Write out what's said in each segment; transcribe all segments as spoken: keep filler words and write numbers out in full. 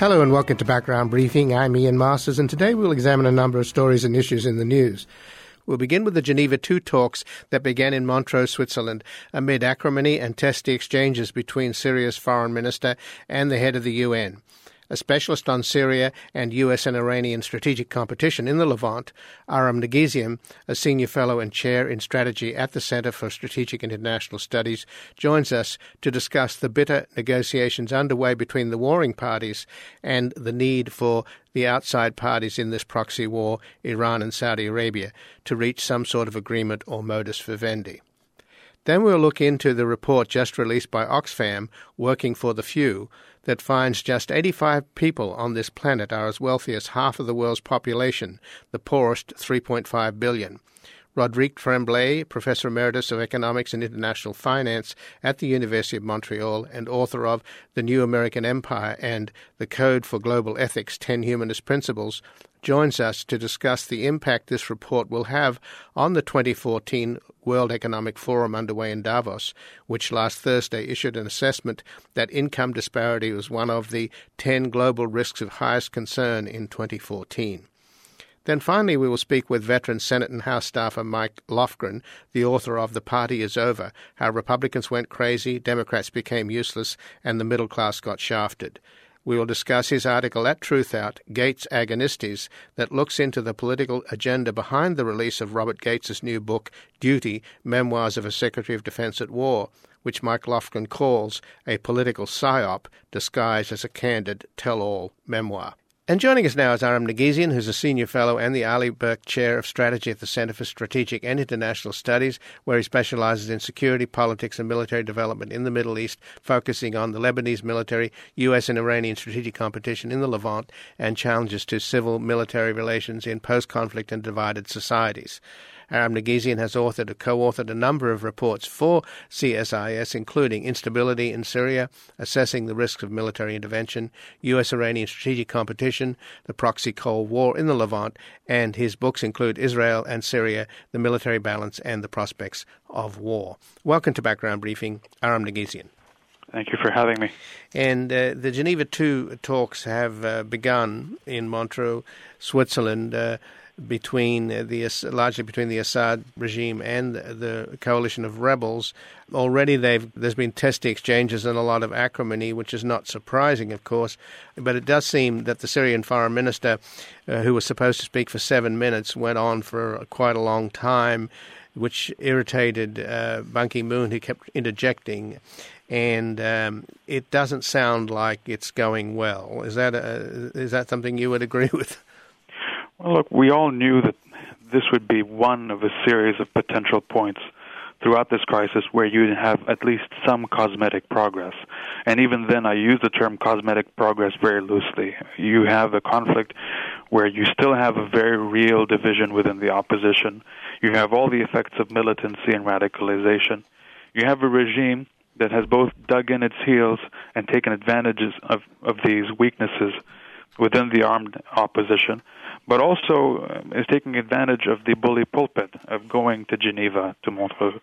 Hello and welcome to Background Briefing. I'm Ian Masters, and today we'll examine a number of stories and issues in the news. We'll begin with the Geneva two talks that began in Montreux, Switzerland, amid acrimony and testy exchanges between Syria's foreign minister and the head of the U N. A specialist on Syria and U S and Iranian strategic competition in the Levant, Aram Negesian, a senior fellow and chair in strategy at the Center for Strategic International Studies, joins us to discuss the bitter negotiations underway between the warring parties and the need for the outside parties in this proxy war, Iran and Saudi Arabia, to reach some sort of agreement or modus vivendi. Then we'll look into the report just released by Oxfam, Working for the Few, that finds just eighty-five people on this planet are as wealthy as half of the world's population, the poorest three point five billion. Rodrigue Tremblay, Professor Emeritus of Economics and International Finance at the University of Montreal and author of The New American Empire and The Code for Global Ethics, ten Humanist Principles, joins us to discuss the impact this report will have on the twenty fourteen World Economic Forum underway in Davos, which last Thursday issued an assessment that income disparity was one of the ten global risks of highest concern in twenty fourteen. Then finally we will speak with veteran Senate and House staffer Mike Lofgren, the author of The Party Is Over, How Republicans Went Crazy, Democrats Became Useless, and the Middle Class Got Shafted. We will discuss his article at Truthout, Gates Agonistes, that looks into the political agenda behind the release of Robert Gates' new book, Duty, Memoirs of a Secretary of Defense at War, which Mike Lofgren calls a political psyop disguised as a candid tell-all memoir. And joining us now is Aram Negesian, who's a senior fellow and the Ali Burke Chair of Strategy at the Center for Strategic and International Studies, where he specializes in security, politics, and military development in the Middle East, focusing on the Lebanese military, U S and Iranian strategic competition in the Levant, and challenges to civil-military relations in post-conflict and divided societies. Aram Negesian has authored or co-authored a number of reports for C S I S, including Instability in Syria, Assessing the Risks of Military Intervention, U S-Iranian Strategic Competition, The Proxy Cold War in the Levant, and his books include Israel and Syria, The Military Balance and the Prospects of War. Welcome to Background Briefing, Aram Negesian. Thank you for having me. And uh, the Geneva two talks have uh, begun in Montreux, Switzerland, uh, between the largely between the Assad regime and the coalition of rebels. Already they've there's been testy exchanges and a lot of acrimony, which is not surprising, of course. But it does seem that the Syrian foreign minister, uh, who was supposed to speak for seven minutes, went on for quite a long time, which irritated uh, Ban Ki-moon, who kept interjecting. And um, it doesn't sound like it's going well. Is that a, is that something you would agree with? Well, look, we all knew that this would be one of a series of potential points throughout this crisis where you'd have at least some cosmetic progress. And even then, I use the term cosmetic progress very loosely. You have a conflict where you still have a very real division within the opposition. You have all the effects of militancy and radicalization. You have a regime that has both dug in its heels and taken advantages of, of these weaknesses within the armed opposition, but also is taking advantage of the bully pulpit of going to Geneva, to Montreux,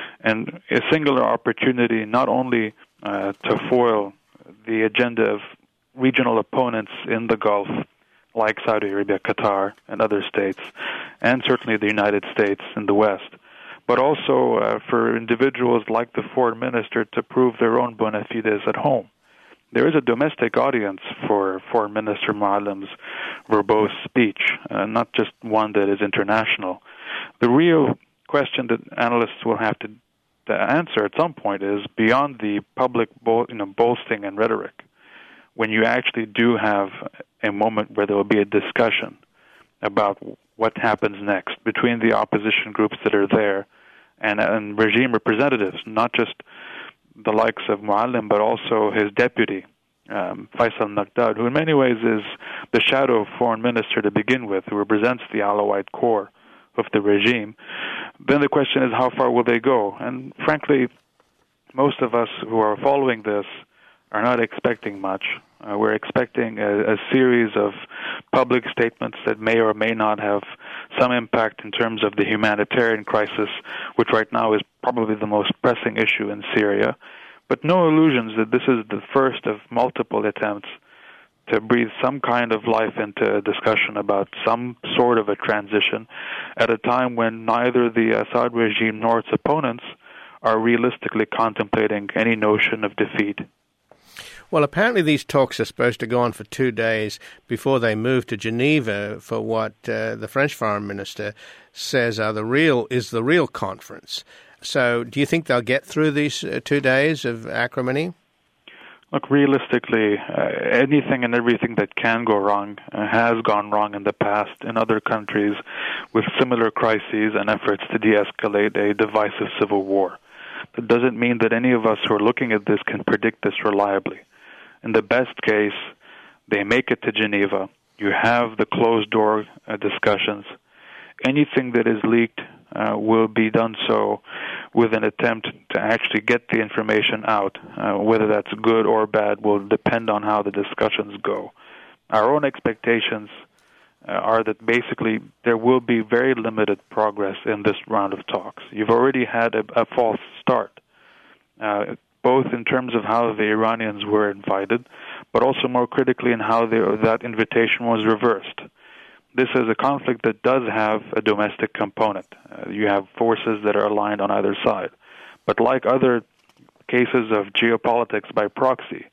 and a singular opportunity not only uh, to foil the agenda of regional opponents in the Gulf, like Saudi Arabia, Qatar, and other states, and certainly the United States and the West, but also uh, for individuals like the foreign minister to prove their own bona fides at home. There is a domestic audience for Foreign Minister Moallem's verbose speech, uh, not just one that is international. The real question that analysts will have to, to answer at some point is, beyond the public bo- you know, boasting and rhetoric, when you actually do have a moment where there will be a discussion about what happens next between the opposition groups that are there and, and regime representatives, not just the likes of Moallem, but also his deputy, um, Faisal Naqdad, who in many ways is the shadow foreign minister to begin with, who represents the Alawite core of the regime. Then the question is, how far will they go? And frankly, most of us who are following this are not expecting much. Uh, we're expecting a, a series of public statements that may or may not have some impact in terms of the humanitarian crisis, which right now is probably the most pressing issue in Syria. But no illusions that this is the first of multiple attempts to breathe some kind of life into a discussion about some sort of a transition at a time when neither the Assad regime nor its opponents are realistically contemplating any notion of defeat. Well, apparently these talks are supposed to go on for two days before they move to Geneva for what uh, the French foreign minister says are the real is the real conference. So do you think they'll get through these uh, two days of acrimony? Look, realistically, uh, anything and everything that can go wrong uh, has gone wrong in the past in other countries with similar crises and efforts to de-escalate a divisive civil war. That doesn't mean that any of us who are looking at this can predict this reliably. In the best case, they make it to Geneva. You have the closed-door uh, discussions. Anything that is leaked uh, will be done so with an attempt to actually get the information out. Uh, whether that's good or bad will depend on how the discussions go. Our own expectations uh, are that basically there will be very limited progress in this round of talks. You've already had a, a false start, uh, both in terms of how the Iranians were invited, but also more critically in how they, that invitation was reversed. This is a conflict that does have a domestic component. Uh, you have forces that are aligned on either side. But like other cases of geopolitics by proxy,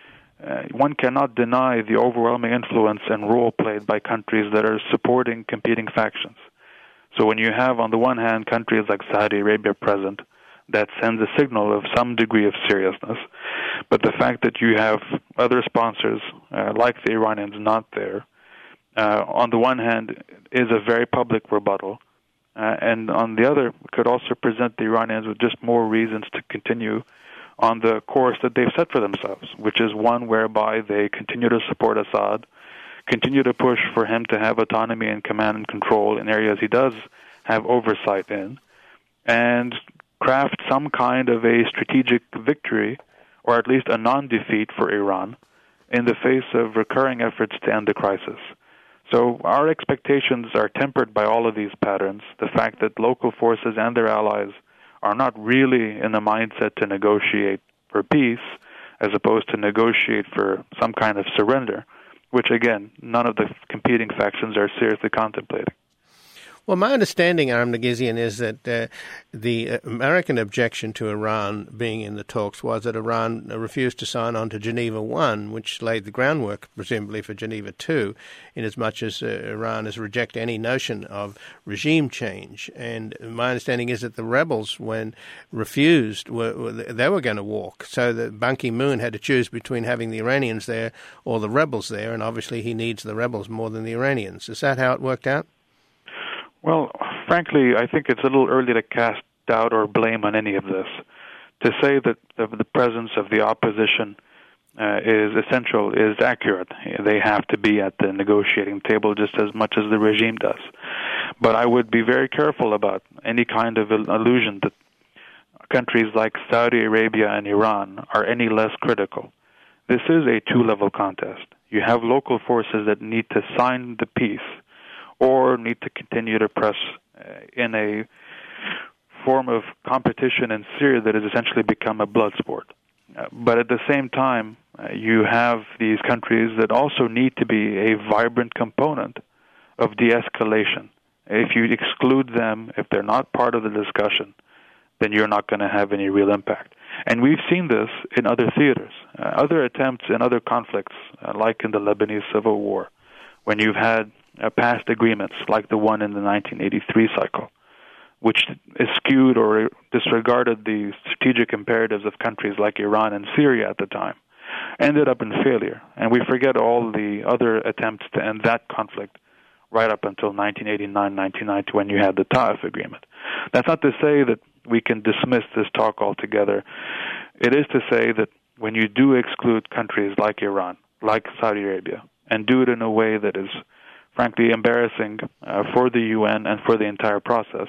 uh, one cannot deny the overwhelming influence and role played by countries that are supporting competing factions. So when you have, on the one hand, countries like Saudi Arabia present, that sends a signal of some degree of seriousness. But the fact that you have other sponsors, uh, like the Iranians, not there, Uh, on the one hand, is a very public rebuttal, uh, and on the other, could also present the Iranians with just more reasons to continue on the course that they've set for themselves, which is one whereby they continue to support Assad, continue to push for him to have autonomy and command and control in areas he does have oversight in, and craft some kind of a strategic victory, or at least a non-defeat for Iran, in the face of recurring efforts to end the crisis. So our expectations are tempered by all of these patterns. The fact that local forces and their allies are not really in the mindset to negotiate for peace, as opposed to negotiate for some kind of surrender, which, again, none of the competing factions are seriously contemplating. Well, my understanding, Aram Nagizian, is that uh, the American objection to Iran being in the talks was that Iran refused to sign on to Geneva one, which laid the groundwork, presumably, for Geneva two, in as much as uh, Iran has rejected any notion of regime change. And my understanding is that the rebels, when refused, were, were they were going to walk. So that Ban Ki-moon had to choose between having the Iranians there or the rebels there, and obviously he needs the rebels more than the Iranians. Is that how it worked out? Well, frankly, I think it's a little early to cast doubt or blame on any of this. To say that the, the presence of the opposition uh, is essential is accurate. They have to be at the negotiating table just as much as the regime does. But I would be very careful about any kind of illusion that countries like Saudi Arabia and Iran are any less critical. This is a two-level contest. You have local forces that need to sign the peace, or need to continue to press uh, in a form of competition in Syria that has essentially become a blood sport. Uh, but at the same time, uh, you have these countries that also need to be a vibrant component of de-escalation. If you exclude them, if they're not part of the discussion, then you're not going to have any real impact. And we've seen this in other theaters, uh, other attempts in other conflicts, uh, like in the Lebanese Civil War, when you've had Uh, past agreements like the one in the nineteen eighty-three cycle, which eschewed or disregarded the strategic imperatives of countries like Iran and Syria at the time, ended up in failure. And we forget all the other attempts to end that conflict right up until nineteen eighty-nine, nineteen ninety, when you had the Taif Agreement. That's not to say that we can dismiss this talk altogether. It is to say that when you do exclude countries like Iran, like Saudi Arabia, and do it in a way that is frankly embarrassing uh, for the U N and for the entire process.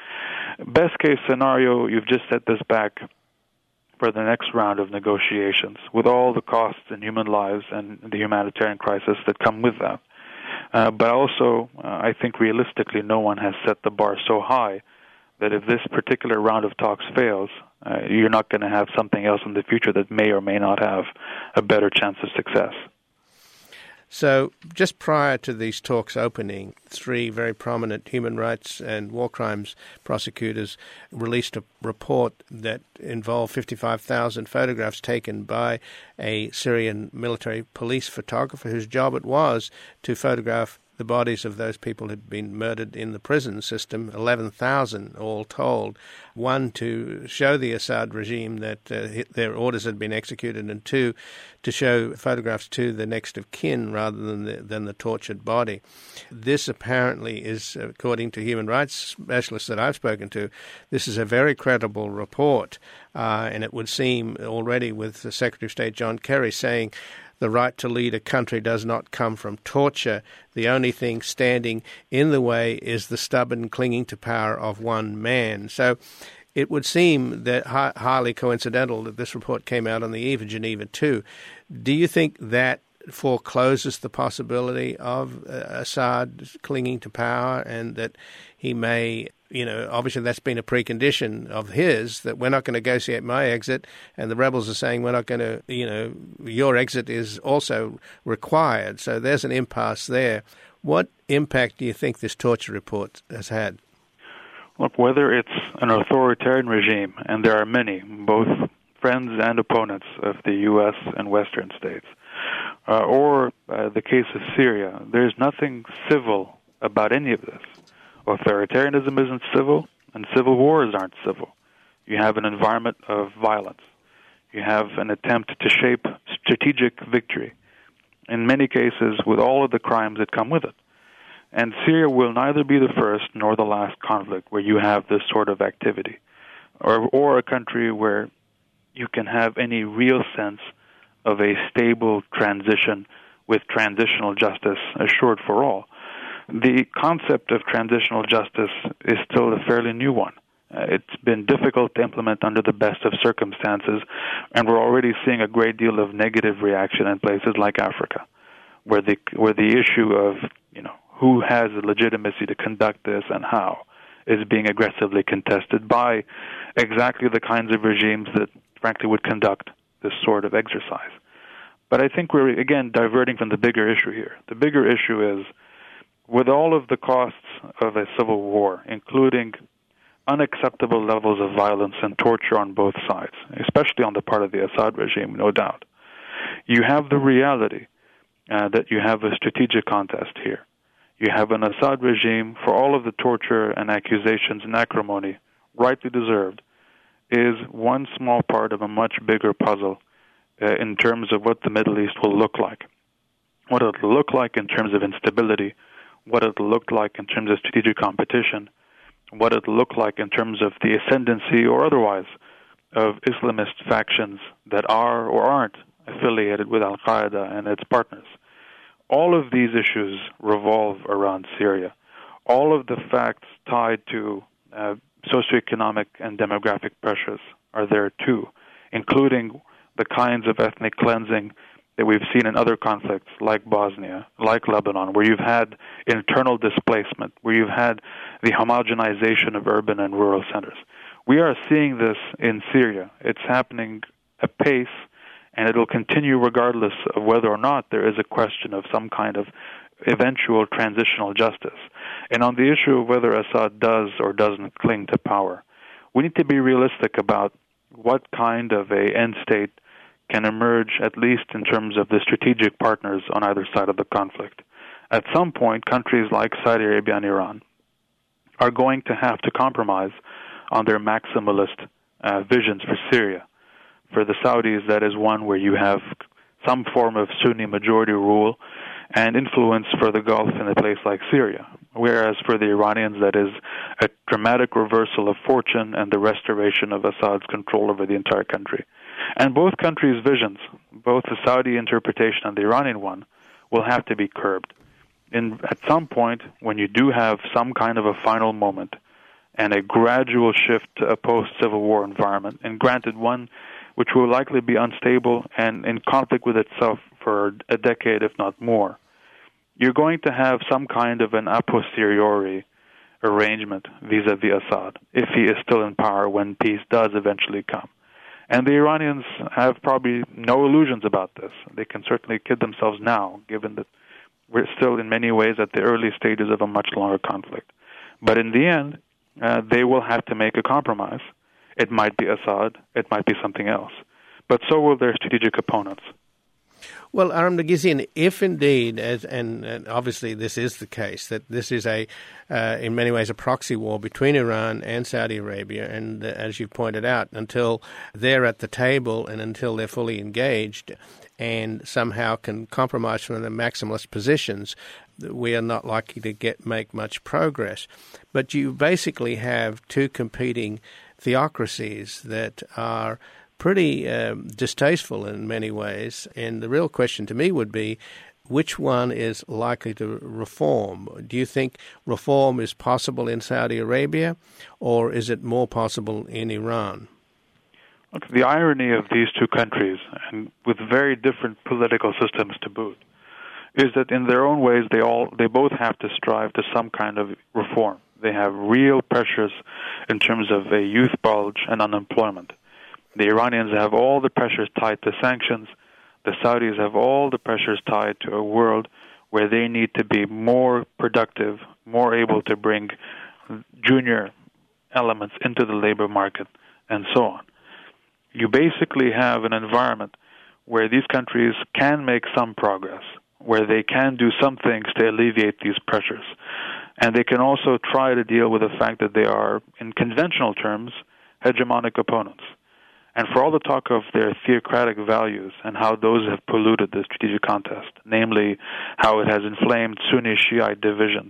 Best case scenario, you've just set this back for the next round of negotiations, with all the costs in human lives and the humanitarian crisis that come with that. Uh, but also, uh, I think realistically, no one has set the bar so high that if this particular round of talks fails, uh, you're not going to have something else in the future that may or may not have a better chance of success. So just prior to these talks opening, three very prominent human rights and war crimes prosecutors released a report that involved fifty-five thousand photographs taken by a Syrian military police photographer whose job it was to photograph the bodies of those people who had been murdered in the prison system, eleven thousand all told. One, to show the Assad regime that uh, their orders had been executed, and two, to show photographs to the next of kin rather than the, than the tortured body. This apparently is, according to human rights specialists that I've spoken to, this is a very credible report, uh, and it would seem already with the Secretary of State John Kerry saying the right to lead a country does not come from torture. The only thing standing in the way is the stubborn clinging to power of one man. So it would seem that hi- highly coincidental that this report came out on the eve of Geneva two. Do you think that forecloses the possibility of uh, Assad clinging to power, and that he may, you know, obviously that's been a precondition of his, that we're not going to negotiate my exit, and the rebels are saying we're not going to, you know, your exit is also required. So there's an impasse there. What impact do you think this torture report has had? Look, whether it's an authoritarian regime, and there are many, both friends and opponents of the U S and Western states, uh, or uh, the case of Syria, there's nothing civil about any of this. Authoritarianism isn't civil, and civil wars aren't civil. You have an environment of violence. You have an attempt to shape strategic victory, in many cases with all of the crimes that come with it. And Syria will neither be the first nor the last conflict where you have this sort of activity, or, or a country where you can have any real sense of a stable transition with transitional justice assured for all. The concept of transitional justice is still a fairly new one. Uh, it's been difficult to implement under the best of circumstances, and we're already seeing a great deal of negative reaction in places like Africa, where the where the issue of, you know, who has the legitimacy to conduct this and how is being aggressively contested by exactly the kinds of regimes that, frankly, would conduct this sort of exercise. But I think we're, again, diverting from the bigger issue here. The bigger issue is, with all of the costs of a civil war, including unacceptable levels of violence and torture on both sides, especially on the part of the Assad regime, no doubt, you have the reality uh, that you have a strategic contest here. You have an Assad regime, for all of the torture and accusations and acrimony, rightly deserved, is one small part of a much bigger puzzle uh, in terms of what the Middle East will look like, what it will look like in terms of instability, what it will look like in terms of strategic competition, what it will look like in terms of the ascendancy or otherwise of Islamist factions that are or aren't affiliated with Al-Qaeda and its partners. All of these issues revolve around Syria. All of the facts tied to uh, socioeconomic and demographic pressures are there too, including the kinds of ethnic cleansing that we've seen in other conflicts like Bosnia, like Lebanon, where you've had internal displacement, where you've had the homogenization of urban and rural centers. We are seeing this in Syria. It's happening apace, and it'll continue regardless of whether or not there is a question of some kind of eventual transitional justice. And on the issue of whether Assad does or doesn't cling to power, we need to be realistic about what kind of a end state can emerge, at least in terms of the strategic partners on either side of the conflict. At some point, countries like Saudi Arabia and Iran are going to have to compromise on their maximalist uh, visions for Syria. For the Saudis, that is one where you have some form of Sunni majority rule and influence for the Gulf in a place like Syria. Whereas for the Iranians, that is a dramatic reversal of fortune and the restoration of Assad's control over the entire country. And both countries' visions, both the Saudi interpretation and the Iranian one, will have to be curbed. In, at some point, when you do have some kind of a final moment and a gradual shift to a post-Civil War environment, and granted one which will likely be unstable and in conflict with itself for a decade, if not more, you're going to have some kind of an a posteriori arrangement vis-a-vis Assad, if he is still in power when peace does eventually come. And the Iranians have probably no illusions about this. They can certainly kid themselves now, given that we're still in many ways at the early stages of a much longer conflict. But in the end, uh, they will have to make a compromise. It might be Assad, it might be something else. But so will their strategic opponents. Well, Aram Nergesian, if indeed, as, and, and obviously this is the case, that this is a, uh, in many ways, a proxy war between Iran and Saudi Arabia, and uh, as you pointed out, until they're at the table and until they're fully engaged and somehow can compromise from the maximalist positions, we are not likely to get make much progress. But you basically have two competing theocracies that are pretty um, distasteful in many ways, and the real question to me would be, which one is likely to reform? Do you think reform is possible in Saudi Arabia, or is it more possible in Iran? Look, the irony of these two countries, and with very different political systems to boot, is that in their own ways they all they both have to strive to some kind of reform. They have real pressures in terms of a youth bulge and unemployment. The Iranians have all the pressures tied to sanctions. The Saudis have all the pressures tied to a world where they need to be more productive, more able to bring junior elements into the labor market, and so on. You basically have an environment where these countries can make some progress, where they can do some things to alleviate these pressures. And they can also try to deal with the fact that they are, in conventional terms, hegemonic opponents. And for all the talk of their theocratic values and how those have polluted the strategic contest, namely how it has inflamed Sunni-Shiite divisions,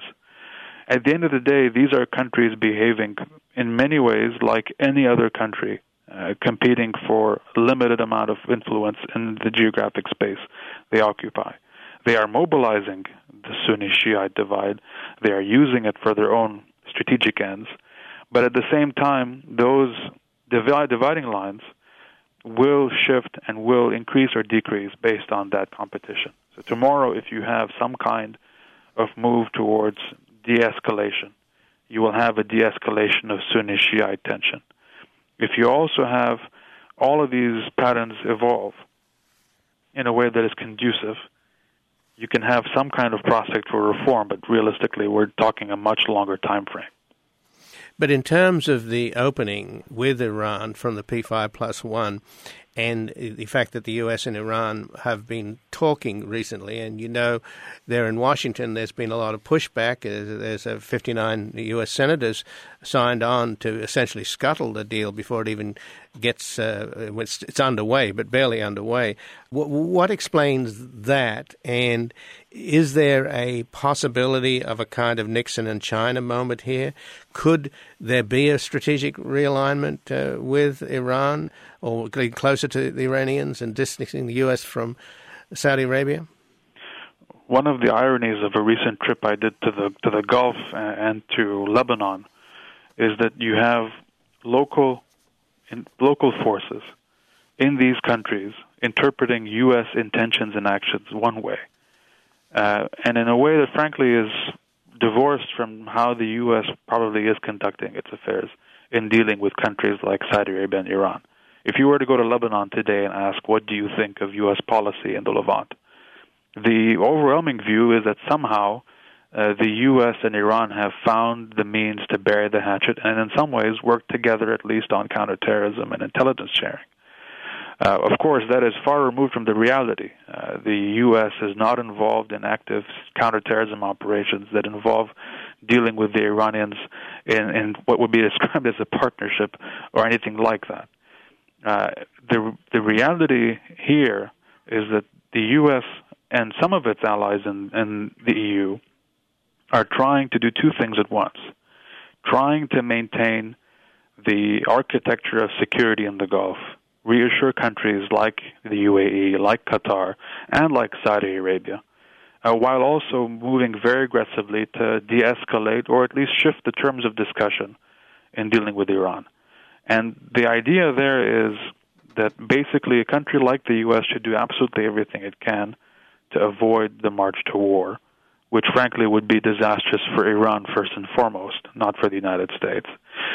at the end of the day, these are countries behaving in many ways like any other country, uh, competing for a limited amount of influence in the geographic space they occupy. They are mobilizing the Sunni-Shiite divide. They are using it for their own strategic ends. But at the same time, those divide, dividing lines will shift and will increase or decrease based on that competition. So tomorrow, if you have some kind of move towards de-escalation, you will have a de-escalation of Sunni-Shiite tension. If you also have all of these patterns evolve in a way that is conducive, you can have some kind of prospect for reform, but realistically, we're talking a much longer time frame. But in terms of the opening with Iran from the P five plus one, and the fact that the U S and Iran have been talking recently, and you know, there in Washington, there's been a lot of pushback. There's a fifty-nine U S senators signed on to essentially scuttle the deal before it even gets, uh, it's, it's underway, but barely underway. What, what explains that? And is there a possibility of a kind of Nixon and China moment here? Could there be a strategic realignment uh, with Iran, or getting closer to the Iranians and distancing the U S from Saudi Arabia? One of the ironies of a recent trip I did to the to the Gulf and to Lebanon is that you have local in, local forces in these countries interpreting U S intentions and actions one way, uh, and in a way that frankly is divorced from how the U S probably is conducting its affairs in dealing with countries like Saudi Arabia and Iran. If you were to go to Lebanon today and ask, what do you think of U S policy in the Levant? The overwhelming view is that somehow uh, the U S and Iran have found the means to bury the hatchet and in some ways work together at least on counterterrorism and intelligence sharing. Uh, of course, that is far removed from the reality. Uh, the U S is not involved in active counterterrorism operations that involve dealing with the Iranians in, in what would be described as a partnership or anything like that. Uh, the the reality here is that the U S and some of its allies in, in the E U are trying to do two things at once. Trying to maintain the architecture of security in the Gulf, reassure countries like the U A E, like Qatar, and like Saudi Arabia, uh, while also moving very aggressively to de-escalate or at least shift the terms of discussion in dealing with Iran. And the idea there is that basically a country like the U S should do absolutely everything it can to avoid the march to war, which frankly would be disastrous for Iran first and foremost, not for the United States.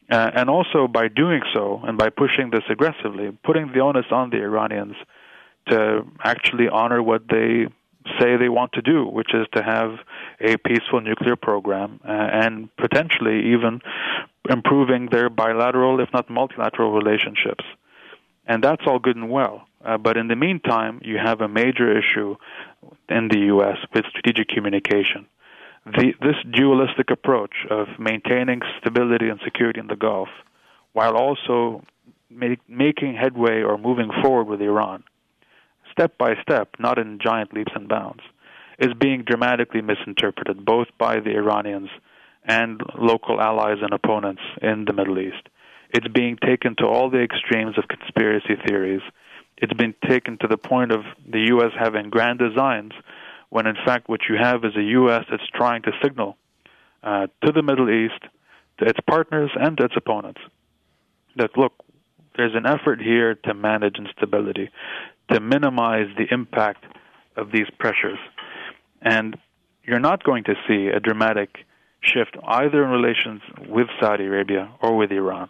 Uh, and also by doing so, and by pushing this aggressively, putting the onus on the Iranians to actually honor what they say they want to do, which is to have a peaceful nuclear program, uh, and potentially even improving their bilateral, if not multilateral, relationships. And that's all good and well. Uh, but in the meantime, you have a major issue in the U S with strategic communication. The, this dualistic approach of maintaining stability and security in the Gulf while also make, making headway or moving forward with Iran, step by step, not in giant leaps and bounds, is being dramatically misinterpreted both by the Iranians and local allies and opponents in the Middle East. It's being taken to all the extremes of conspiracy theories. It's been taken to the point of the U S having grand designs, when in fact what you have is a U S that's trying to signal uh, to the Middle East, to its partners and to its opponents, that, look, there's an effort here to manage instability, to minimize the impact of these pressures. And you're not going to see a dramatic shift either in relations with Saudi Arabia or with Iran.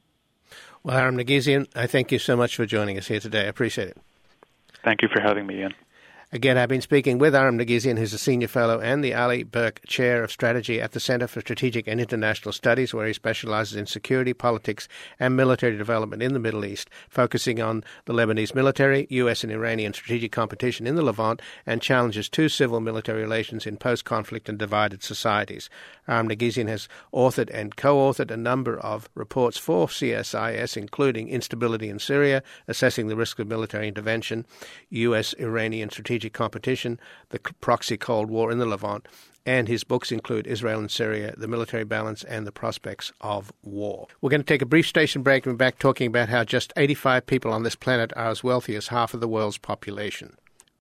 Well, Aram Negesian, I thank you so much for joining us here today. I appreciate it. Thank you for having me, Ian. Again, I've been speaking with Aram Negesian, who's a senior fellow and the Ali Burke Chair of Strategy at the Center for Strategic and International Studies, where he specializes in security, politics, and military development in the Middle East, focusing on the Lebanese military, U S and Iranian strategic competition in the Levant, and challenges to civil military relations in post-conflict and divided societies. Aram Negesian has authored and co-authored a number of reports for C S I S, including Instability in Syria, Assessing the Risk of Military Intervention, U S-Iranian Strategic Competition, the Proxy Cold War in the Levant, and his books include Israel and Syria, The Military Balance and the Prospects of War. We're going to take a brief station break and be back talking about how just eighty-five people on this planet are as wealthy as half of the world's population.